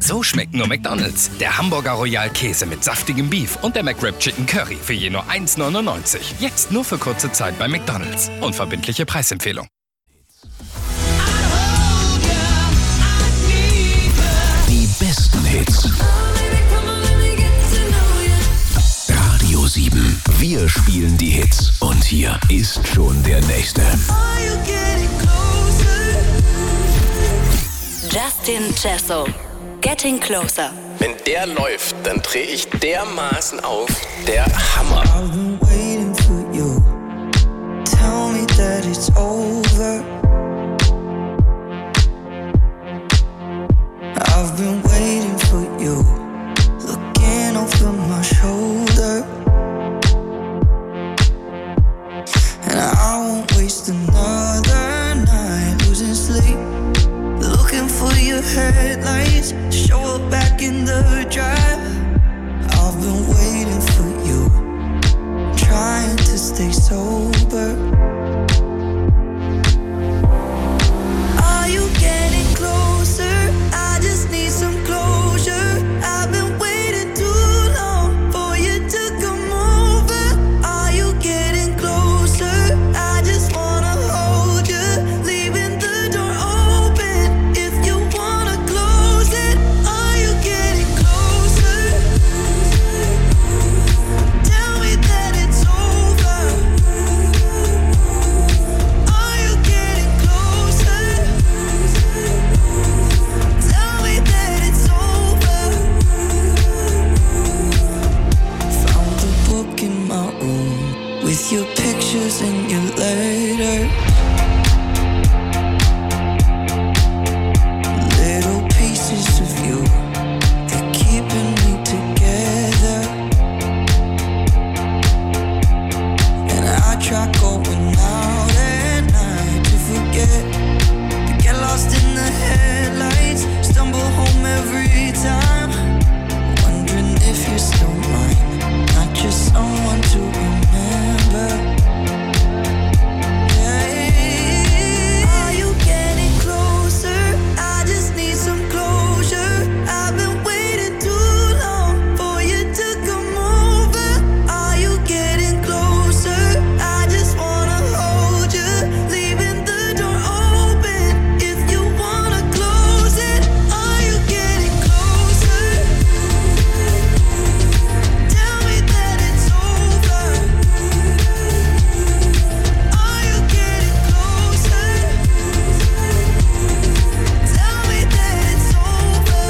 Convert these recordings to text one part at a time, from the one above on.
So schmeckt nur McDonald's. Der Hamburger Royal Käse mit saftigem Beef und der McWrap Chicken Curry für je nur 1,99. Jetzt nur für kurze Zeit bei McDonald's. Unverbindliche Preisempfehlung. Die besten Hits. Radio 7. Wir spielen die Hits. Und hier ist schon der nächste. Justin Chesso. Getting Closer. Wenn der läuft, dann dreh ich dermaßen auf. Der Hammer. I've been waiting for you. Tell me that it's over. I've been waiting for you. Looking over my shoulder. And I won't waste another night losing sleep. Looking for your headlights, show up back in the drive. I've been waiting for you, trying to stay sober. Are you getting closer? I just need some closure. I've been waiting too long for you to come over. Are you getting closer? I just wanna hold you, leaving the door open. If you wanna close it, are you getting closer? Tell me that it's over. Are you getting closer? Tell me that it's over. Found the book in my room with your pictures and your letter. Little pieces of you, they're keeping me together. And I try going out at night to forget, to get lost in the headlights, stumble home every time, wondering if you're still mine, not just someone to remember. Are you getting closer? I just need some closure. I've been waiting too long for you to come over. Are you getting closer? I just wanna hold you, leaving the door open. If you wanna close it, are you getting closer? Tell me that it's over. Are you getting closer? Tell me that it's over.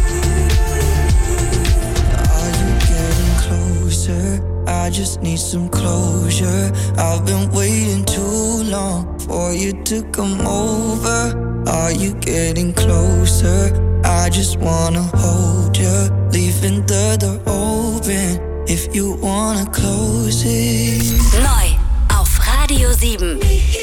Are you getting closer? I just need some closure. I've been waiting too long for you to come over. Are you getting closer? I just wanna hold you, leaving the door open. If you wanna close it. Neu auf Radio 7.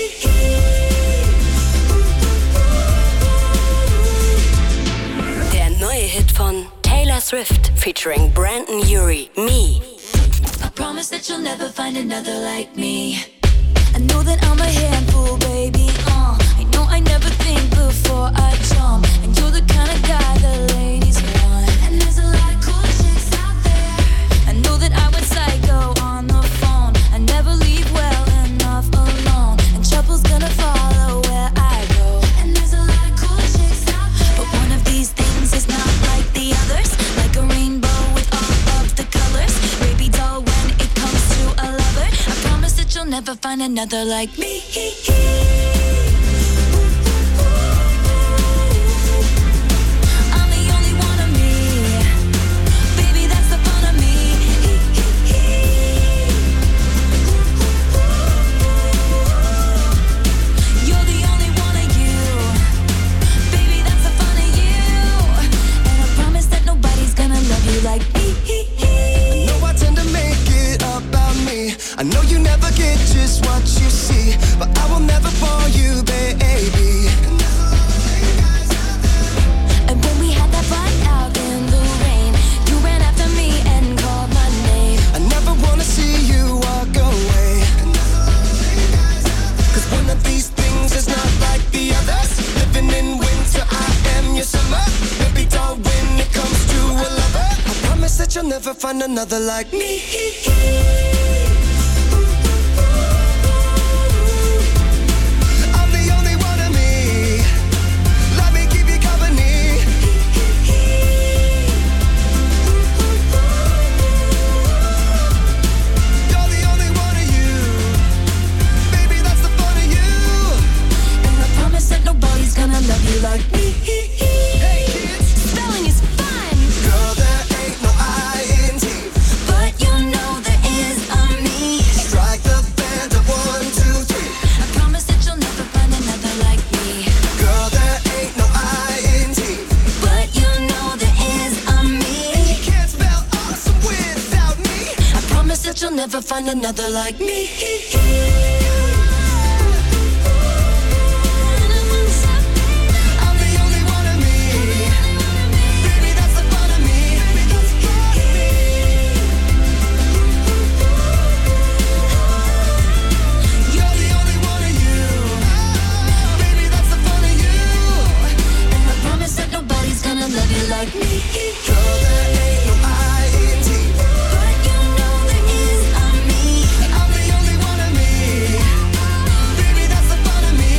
Der neue Hit von Taylor Swift featuring Brandon Urie, Me. I promise that you'll never find another like me. I know that I'm a handful, baby. I know I never think before I jump. And you're the kind of guy the ladies want. And there's a lot of cool chicks out there. I know that I went psycho on the phone. I never leave well enough alone. And trouble's gonna follow where I go. And there's a lot of cool chicks out there. But one of these things is not like the others. Like a rainbow with all of the colors. Baby doll when it comes to a lover. I promise that you'll never find another like me. I'm the only one of me. Baby, that's the fun of me. You're the only one of you. Baby, that's the fun of you. And I promise that nobody's gonna love you like me. I know I tend to make it about me. I know you never get just what you see, but I will never fall that you'll never find another like me. I'm the only one of me. Let me keep you company. You're the only one of you. Baby, that's the fun of you. And I promise that nobody's gonna love you like me. Hey kids, Spelling is fun, girl, there ain't no I-N-T. but you know there is a me. Strike the band of 1, 2, 3. I promise that you'll never find another like me. Girl, there ain't no I-N-T. But you know there is a me. You can't spell awesome without me. I promise that you'll never find another like me. I'm the only one of me. Baby, that's the fun of me. You're the only one of you. Baby, that's the fun of you. And I promise that nobody's gonna love you like me. Girl, there ain't no I-N-T. But you know there is a me. I'm the only one of me. Baby, that's the fun of me.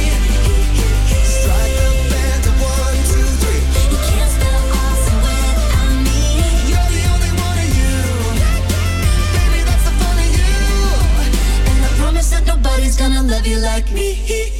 Strike the band of 1, 2, 3. You can't spell awesome without me. You're the only one of you. Baby, that's the fun of you. And I promise that nobody's gonna love you like me.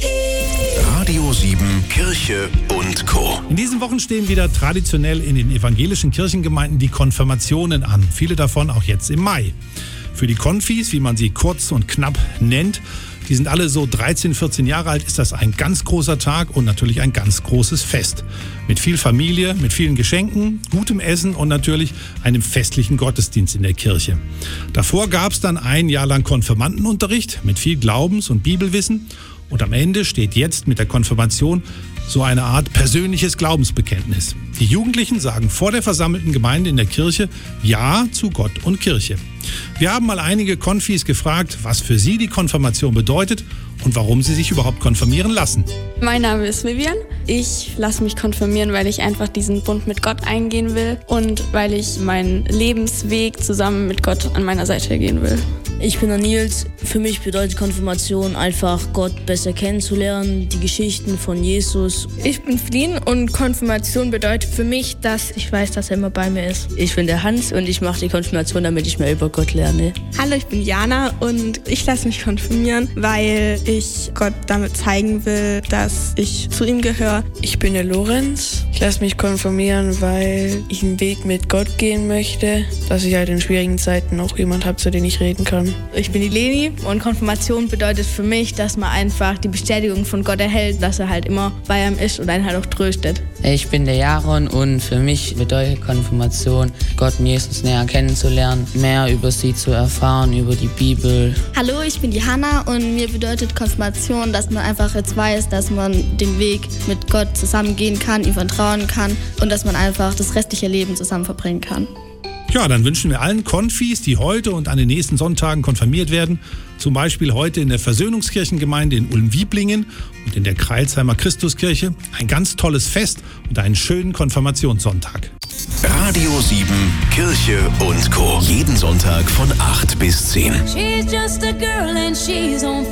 Radio 7 Kirche und Co. In diesen Wochen stehen wieder traditionell in den evangelischen Kirchengemeinden die Konfirmationen an. Viele davon auch jetzt im Mai. Für die Konfis, wie man sie kurz und knapp nennt, die sind alle so 13, 14 Jahre alt, ist das ein ganz großer Tag und natürlich ein ganz großes Fest. Mit viel Familie, mit vielen Geschenken, gutem Essen und natürlich einem festlichen Gottesdienst in der Kirche. Davor gab es dann ein Jahr lang Konfirmandenunterricht mit viel Glaubens- und Bibelwissen. Und am Ende steht jetzt mit der Konfirmation so eine Art persönliches Glaubensbekenntnis. Die Jugendlichen sagen vor der versammelten Gemeinde in der Kirche Ja zu Gott und Kirche. Wir haben mal einige Konfis gefragt, was für sie die Konfirmation bedeutet und warum sie sich überhaupt konfirmieren lassen. Mein Name ist Vivian. Ich lasse mich konfirmieren, weil ich einfach diesen Bund mit Gott eingehen will und weil ich meinen Lebensweg zusammen mit Gott an meiner Seite gehen will. Ich bin der Nils. Für mich bedeutet Konfirmation einfach, Gott besser kennenzulernen, die Geschichten von Jesus. Ich bin Flien und Konfirmation bedeutet für mich, dass ich weiß, dass er immer bei mir ist. Ich bin der Hans und ich mache die Konfirmation, damit ich mehr über Gott lerne. Hallo, ich bin Jana und ich lasse mich konfirmieren, weil ich Gott damit zeigen will, dass ich zu ihm gehöre. Ich bin der Lorenz. Ich lasse mich konfirmieren, weil ich einen Weg mit Gott gehen möchte, dass ich halt in schwierigen Zeiten auch jemand habe, zu dem ich reden kann. Ich bin die Leni und Konfirmation bedeutet für mich, dass man einfach die Bestätigung von Gott erhält, dass er halt immer bei einem ist und einen halt auch tröstet. Ich bin der Jaron und für mich bedeutet Konfirmation, Gott und Jesus näher kennenzulernen, mehr über sie zu erfahren, über die Bibel. Hallo, ich bin die Hanna und mir bedeutet Konfirmation, dass man einfach jetzt weiß, dass man den Weg mit Gott zusammen gehen kann, ihm vertrauen kann und dass man einfach das restliche Leben zusammen verbringen kann. Ja, dann wünschen wir allen Konfis, die heute und an den nächsten Sonntagen konfirmiert werden, zum Beispiel heute in der Versöhnungskirchengemeinde in Ulm-Wieblingen und in der Kreilsheimer Christuskirche, ein ganz tolles Fest und einen schönen Konfirmationssonntag. Radio 7 Kirche und Co. Jeden Sonntag von 8 bis 10. She's just a girl and she's on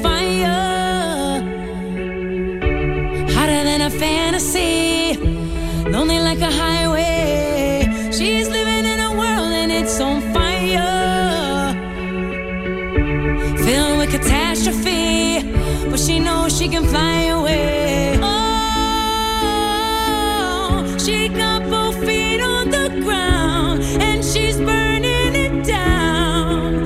fire. Hotter than a fantasy. Lonely like a highway. She's living in a world and it's on fire. Filled with catastrophe. But she knows she can fly away. Oh, she got both feet on the ground and she's burning it down.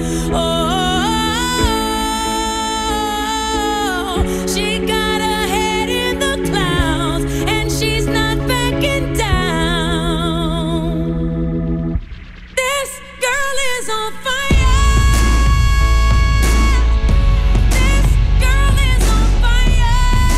Oh, she got her head in the clouds and she's not backing down. This girl is on fire. This girl is on fire.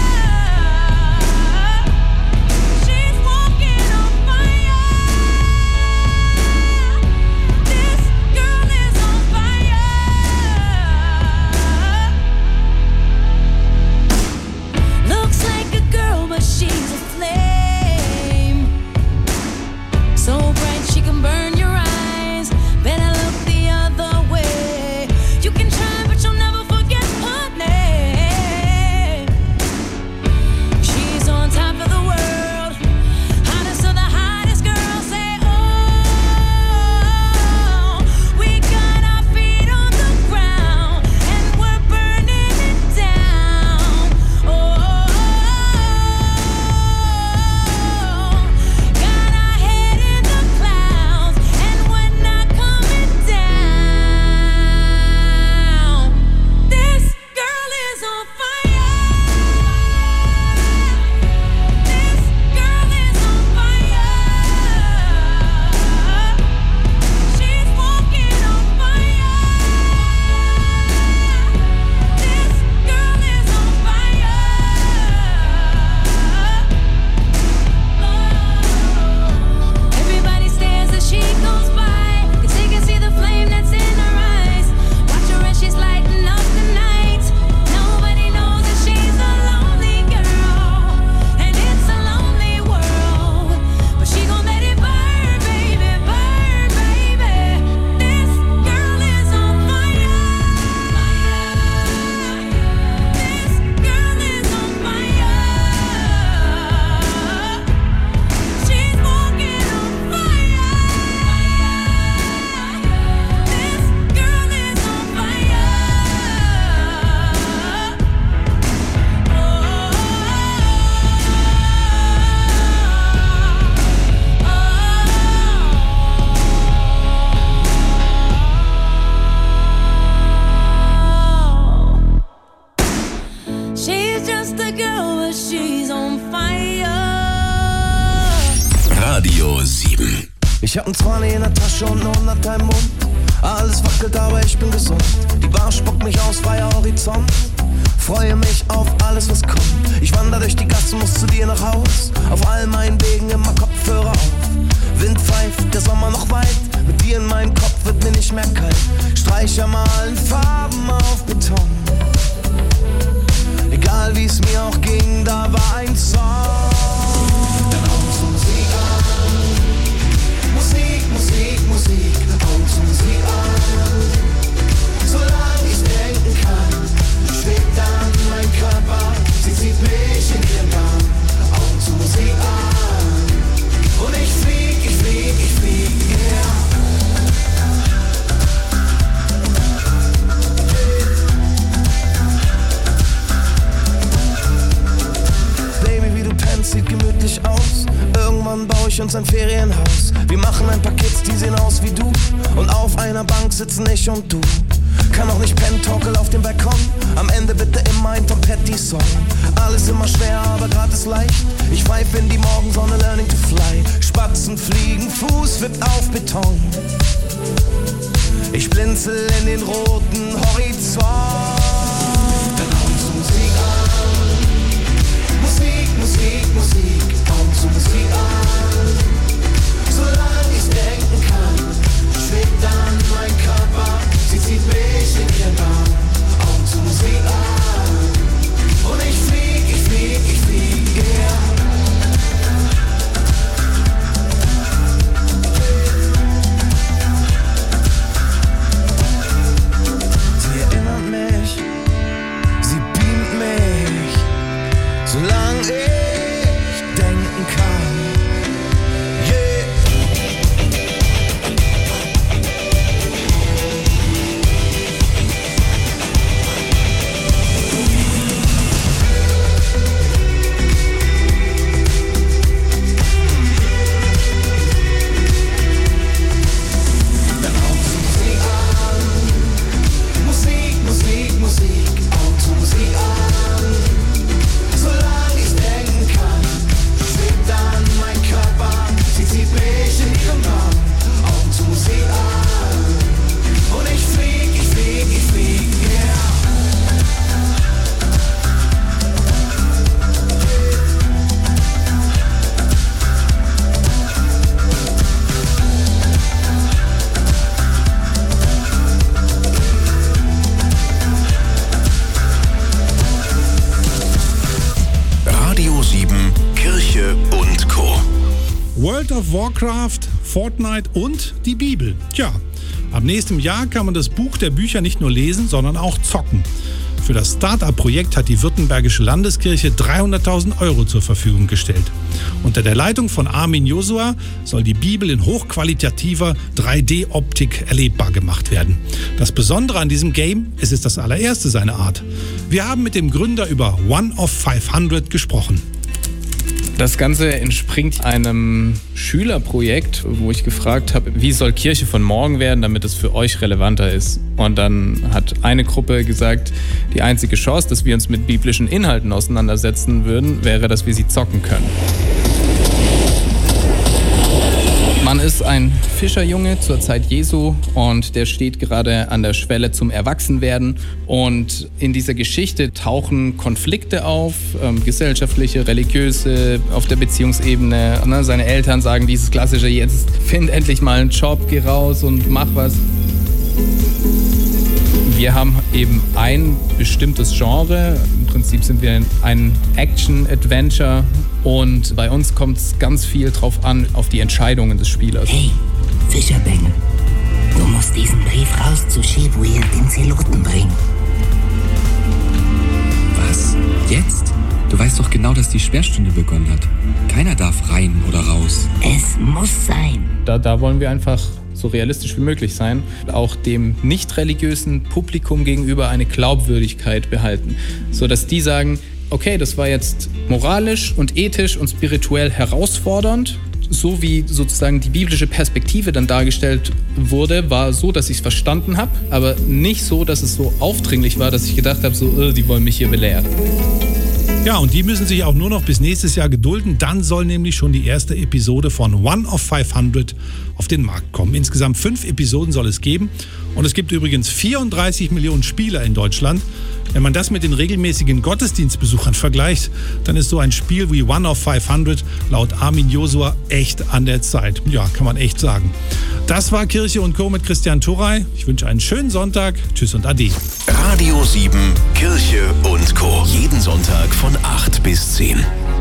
Ich hab 'n 20 in der Tasche und 100 im Mund. Alles wackelt, aber ich bin gesund. Die Bar spuckt mich aus, freier Horizont. Freue mich auf alles, was kommt. Ich wander durch die Gassen, muss zu dir nach Haus. Auf all meinen Wegen immer Kopfhörer auf. Wind pfeift, der Sommer noch weit. Mit dir in meinem Kopf wird mir nicht mehr kalt. Streicher malen Farben auf Beton. Egal wie es mir auch ging, da war ein Song. Dann haut Musik an. Musik, Musik, Musik. Haut Musik an. Solange ich denken kann, schwebt dann mein Körper. Sie zieht mich in ihren Bann. Haut Musik an. Und ich flieg, ich flieg, ich flieg, yeah. Sieht gemütlich aus. Irgendwann baue ich uns ein Ferienhaus. Wir machen ein paar Kids, die sehen aus wie du. Und auf einer Bank sitzen ich und du. Kann auch nicht pennen, torkel auf dem Balkon. Am Ende bitte immer ein Tom Petty-Song. Alles immer schwer, aber grad ist leicht. Ich pfeife in die Morgensonne, learning to fly. Spatzen fliegen, Fuß wippt auf Beton. Ich blinzel in den roten Horizont. Dann haut Musik an. Musik, Musik, Musik, haut zu Musik an. Solange ich denken kann, schwebt dann mein Körper. Sie zieht mich in ihren Bann, haut zu Musik an. Und ich flieg, ich flieg, ich flieg, yeah. Sie erinnert mich, sie beamt mich. Solange ich denken kann, yeah. Dann haut Musik an. Musik, Musik, Musik, haut Musik an. Solange ich denken kann, schwebt dann mein Körper. Sie zieht mich in ihren Bann, Augen zu Musik an. Und ich flieg, ich flieg, ich flieg, yeah. Radio 7, Kirche und Co. World of Warcraft, Fortnite und die Bibel. Tja, ab nächstem Jahr kann man das Buch der Bücher nicht nur lesen, sondern auch zocken. Für das Start-up-Projekt hat die Württembergische Landeskirche 300.000 € zur Verfügung gestellt. Unter der Leitung von Armin Josua soll die Bibel in hochqualitativer 3D-Optik erlebbar gemacht werden. Das Besondere an diesem Game, es ist das allererste seiner Art. Wir haben mit dem Gründer über One of 500 gesprochen. Das Ganze entspringt einem Schülerprojekt, wo ich gefragt habe, wie soll Kirche von morgen werden, damit es für euch relevanter ist. Und dann hat eine Gruppe gesagt, die einzige Chance, dass wir uns mit biblischen Inhalten auseinandersetzen würden, wäre, dass wir sie zocken können. Man ist ein Fischerjunge zur Zeit Jesu und der steht gerade an der Schwelle zum Erwachsenwerden. Und in dieser Geschichte tauchen Konflikte auf, gesellschaftliche, religiöse, auf der Beziehungsebene. Seine Eltern sagen dieses klassische, jetzt find endlich mal einen Job, geh raus und mach was. Wir haben eben ein bestimmtes Genre. Im Prinzip sind wir ein Action-Adventure und bei uns kommt es ganz viel drauf an, auf die Entscheidungen des Spielers. Hey, Fischerbengel, du musst diesen Brief raus zu Shibuya, den Zeloten bringen. Was? Jetzt? Du weißt doch genau, dass die Sperrstunde begonnen hat. Keiner darf rein oder raus. Es muss sein. Da wollen wir einfach so realistisch wie möglich sein, auch dem nicht religiösen Publikum gegenüber eine Glaubwürdigkeit behalten, sodass die sagen, okay, das war jetzt moralisch und ethisch und spirituell herausfordernd, so wie sozusagen die biblische Perspektive dann dargestellt wurde, war so, dass ich es verstanden habe, aber nicht so, dass es so aufdringlich war, dass ich gedacht habe, so, die wollen mich hier belehren. Ja, und die müssen sich auch nur noch bis nächstes Jahr gedulden. Dann soll nämlich schon die erste Episode von One of 500 auf den Markt kommen. Insgesamt 5 Episoden soll es geben. Und es gibt übrigens 34 Millionen Spieler in Deutschland. Wenn man das mit den regelmäßigen Gottesdienstbesuchern vergleicht, dann ist so ein Spiel wie One of 500 laut Armin Josua echt an der Zeit. Ja, kann man echt sagen. Das war Kirche und Co. mit Christian Turrey. Ich wünsche einen schönen Sonntag. Tschüss und Ade. Radio 7, Kirche und Co. Jeden Sonntag von 8 bis 10.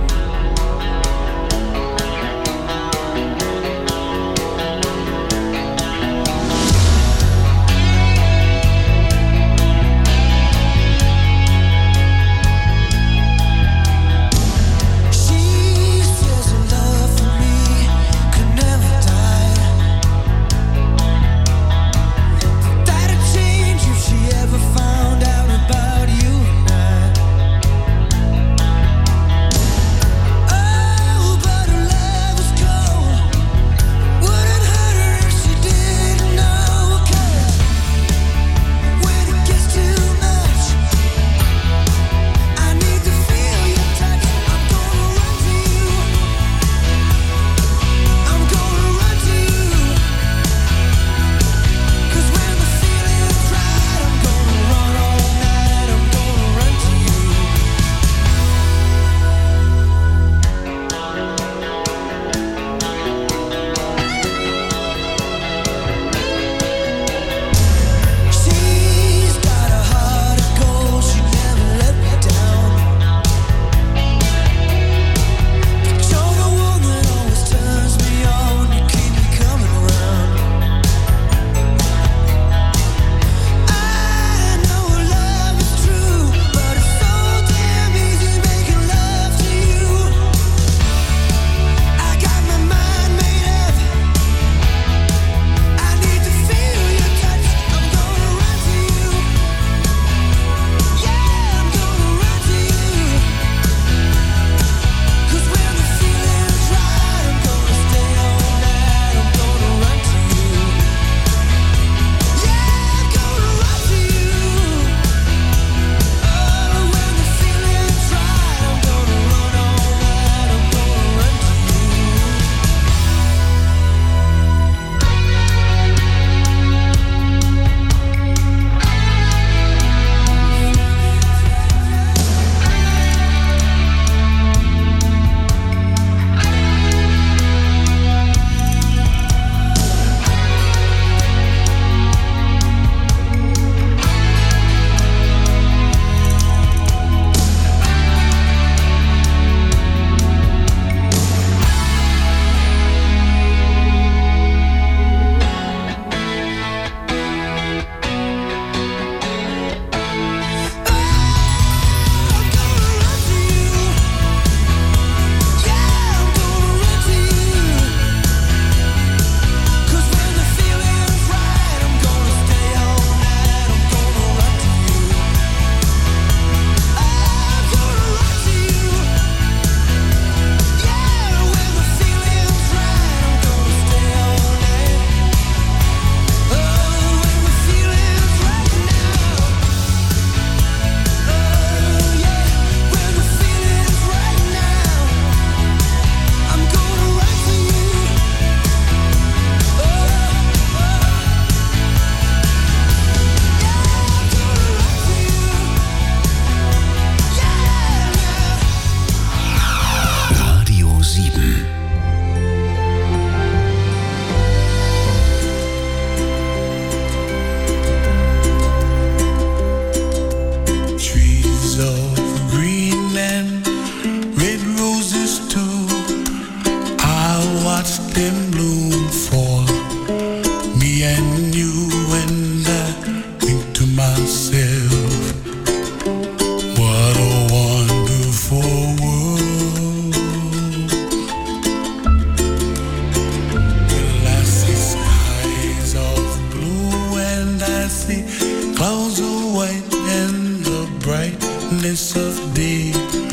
brightness of day.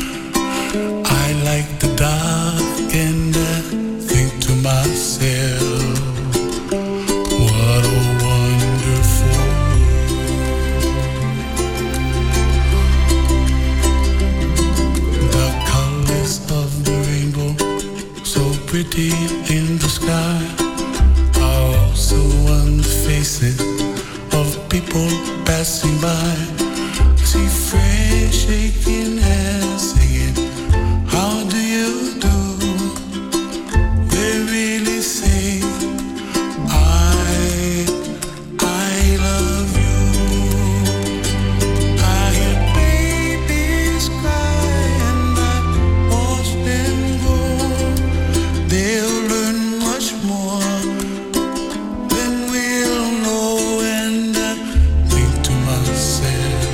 I like the dark and I think to myself, what a wonderful world. people passing by. See friends shaking hands, singing, how do you do? They really say, I love you. I hear babies cry and I watch them grow. They'll learn much more than we'll know, and I think to myself,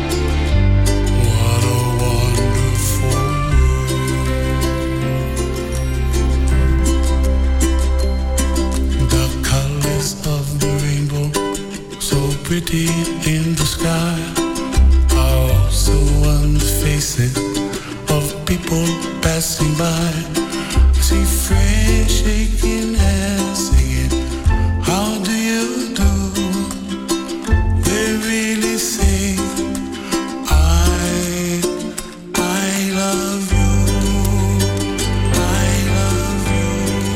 what a wonderful world. The colors of the rainbow, so pretty in the sky, are also on the faces of people passing by. See friends shaking hands, singing, how do you do? They really say, I love you. I love you.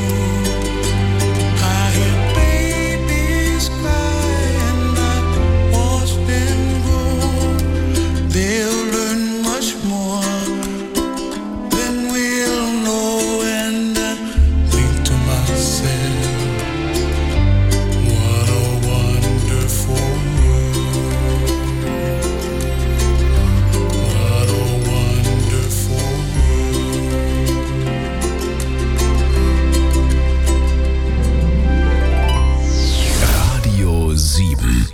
I hear babies cry and I watch them grow. They'll learn much more than we'll know, and I think to myself, what a wonderful world. What a wonderful Radio 7.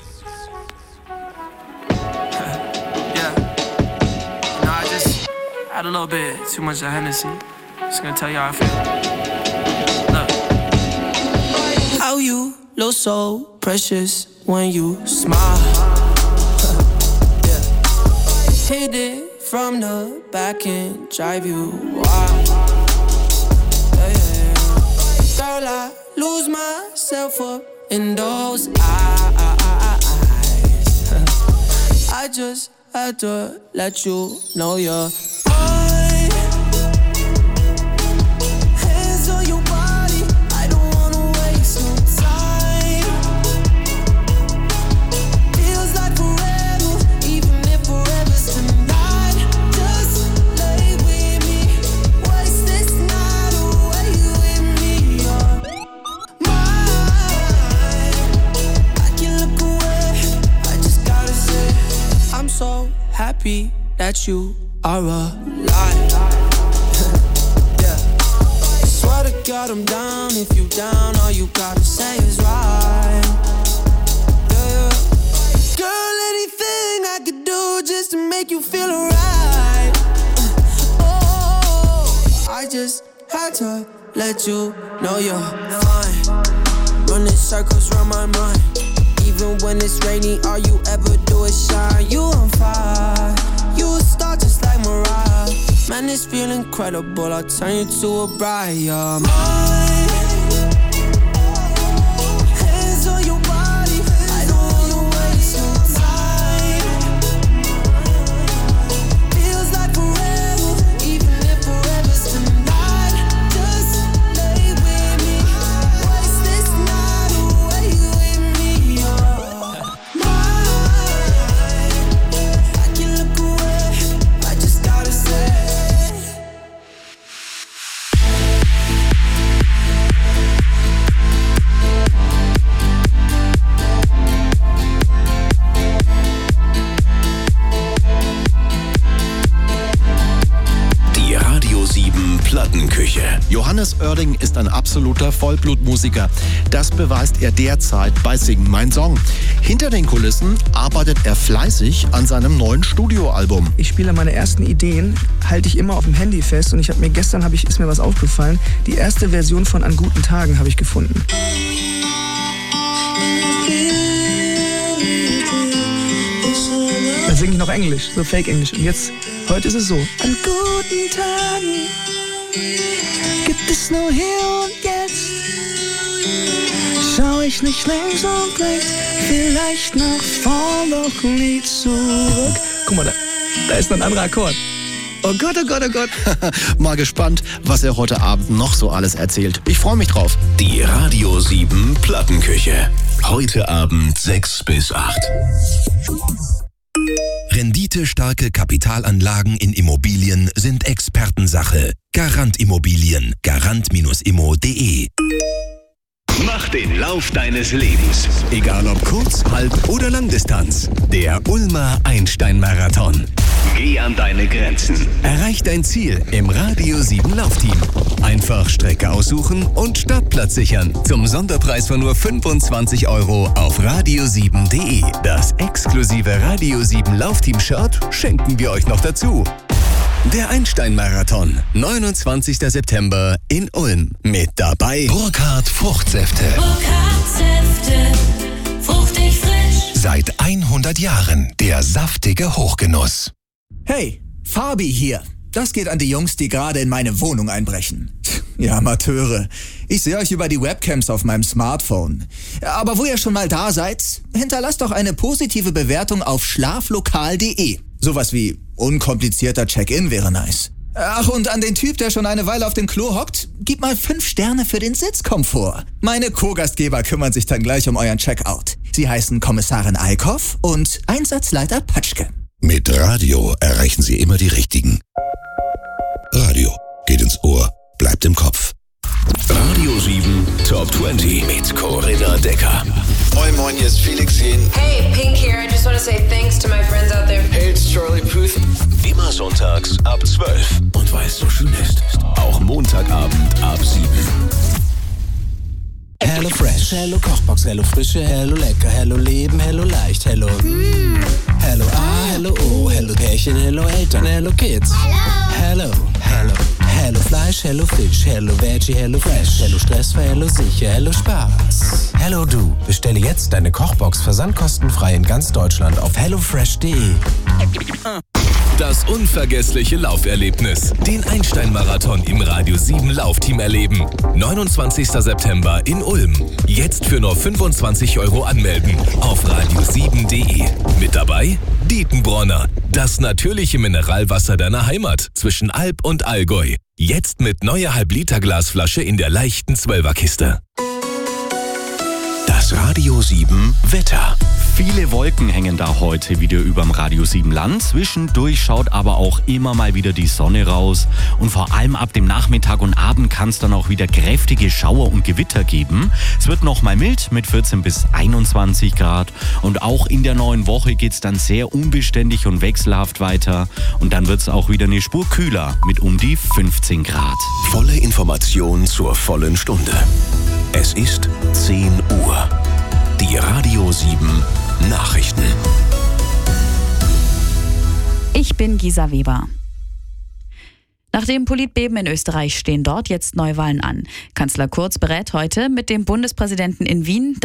Yeah. No, I just had a little bit too much of Hennessy. Just gonna tell you how I feel. Look. How you look so precious when you smile. Yeah. Hit it from the back and drive you wild. Yeah, yeah, yeah. Girl, I lose myself up in those eyes. I just had to let you know you're mine. Hands on your body, I don't wanna waste no time. Feels like forever, even if forever's tonight. Just lay with me, waste this night away with me. You're mine. I can look away, I just gotta say, I'm so happy that you are alive. Yeah. Swear to God I'm down. If you down, all you gotta say is right. Yeah. Girl, anything I could do just to make you feel alright. Oh, I just had to let you know you're fine. Running circles round my mind. Even when it's rainy, all you ever do is shine. You on fire, you a star just like Mariah. Man, this feel incredible, I'll turn you to a bride. You're mine. Hands on your body, I don't wanna waste no time. Feels like forever, even if forever's tonight. Just lay with me, waste this night away with me. You're mine. I can look away, I just gotta say. Die Radio 7 Plattenküche. Johannes Oerding ist ein absoluter Vollblutmusiker. Das beweist er derzeit bei Sing mein Song. Hinter den Kulissen arbeitet er fleißig an seinem neuen Studioalbum. Ich spiele meine ersten Ideen, halte ich immer auf dem Handy fest, und gestern ist mir was aufgefallen. Die erste Version von An guten Tagen habe ich gefunden. Da singe ich noch Englisch, so Fake-Englisch. Und jetzt, heute ist es so. An guten Tagen gibt es nur hier und jetzt. Schau ich nicht links und rechts, vielleicht nach vorn, doch nie zurück. Guck mal, da ist noch ein anderer Akkord. Oh Gott, oh Gott, oh Gott. Mal gespannt, was er heute Abend noch so alles erzählt. Ich freue mich drauf. Die Radio 7 Plattenküche. Heute Abend 6 bis 8. Renditestarke Kapitalanlagen in Immobilien sind Expertensache. Garant Immobilien. Garant-immo.de. Mach den Lauf deines Lebens. Egal ob Kurz-, Halb- oder Langdistanz. Der Ulmer Einstein-Marathon. Geh an deine Grenzen. Erreich dein Ziel im Radio 7 Laufteam. Einfach Strecke aussuchen und Startplatz sichern. Zum Sonderpreis von nur 25 € auf radio7.de. Das exklusive Radio 7 Laufteam-Shirt schenken wir euch noch dazu. Der Einstein-Marathon, 29. September in Ulm. Mit dabei Burkhardt Fruchtsäfte. Burkhardt-Säfte, fruchtig frisch. Seit 100 Jahren der saftige Hochgenuss. Hey, Fabi hier. Das geht an die Jungs, die gerade in meine Wohnung einbrechen. Ihr Amateure. Ich sehe euch über die Webcams auf meinem Smartphone. Aber wo ihr schon mal da seid, hinterlasst doch eine positive Bewertung auf schlaflokal.de. Sowas wie unkomplizierter Check-in wäre nice. Ach, und an den Typ, der schon eine Weile auf dem Klo hockt, gib mal 5 Sterne für den Sitzkomfort. Meine Co-Gastgeber kümmern sich dann gleich um euren Checkout. Sie heißen Kommissarin Eickhoff und Einsatzleiter Patschke. Mit Radio erreichen Sie immer die Richtigen. Radio geht ins Ohr, bleibt im Kopf. Radio 7 Top 20 mit Corinna Decker. Moin Moin, hier ist Felix Jähn. Hey, Pink here. I just want to say thanks to my friends out there. Hey, it's Charlie Puth. Immer sonntags ab 12. Und weil es so schön ist, auch Montagabend ab 7. Hello Fresh, Hello Kochbox, Hello Frische, Hello Lecker, Hello Leben, Hello Leicht, Hello Hello A, Hello O, Hello Pärchen, Hello Eltern, Hello Kids. Hello, Hello, Hello Fleisch, Hello Fisch, Hello Veggie, Hello Fresh, Hello Stressfrei, Hello Sicher, Hello Spaß. Hello Du, bestelle jetzt deine Kochbox versandkostenfrei in ganz Deutschland auf hellofresh.de. Das unvergessliche Lauferlebnis. Den Einstein-Marathon im Radio 7 Laufteam erleben. 29. September in Ulm. Jetzt für nur 25 € anmelden. Auf radio7.de. Mit dabei Dietenbronner. Das natürliche Mineralwasser deiner Heimat zwischen Alb und Allgäu. Jetzt mit neuer Halb-Liter-Glasflasche in der leichten 12er-Kiste. Das Radio 7 Wetter. Viele Wolken hängen da heute wieder überm Radio 7 Land. Zwischendurch schaut aber auch immer mal wieder die Sonne raus. Und vor allem ab dem Nachmittag und Abend kann es dann auch wieder kräftige Schauer und Gewitter geben. Es wird noch mal mild mit 14 bis 21 Grad. Und auch in der neuen Woche geht es dann sehr unbeständig und wechselhaft weiter. Und dann wird es auch wieder eine Spur kühler mit um die 15 Grad. Volle Information zur vollen Stunde. Es ist 10 Uhr. Die Radio 7 Nachrichten. Ich bin Gisa Weber. Nach dem Politbeben in Österreich stehen dort jetzt Neuwahlen an. Kanzler Kurz berät heute mit dem Bundespräsidenten in Wien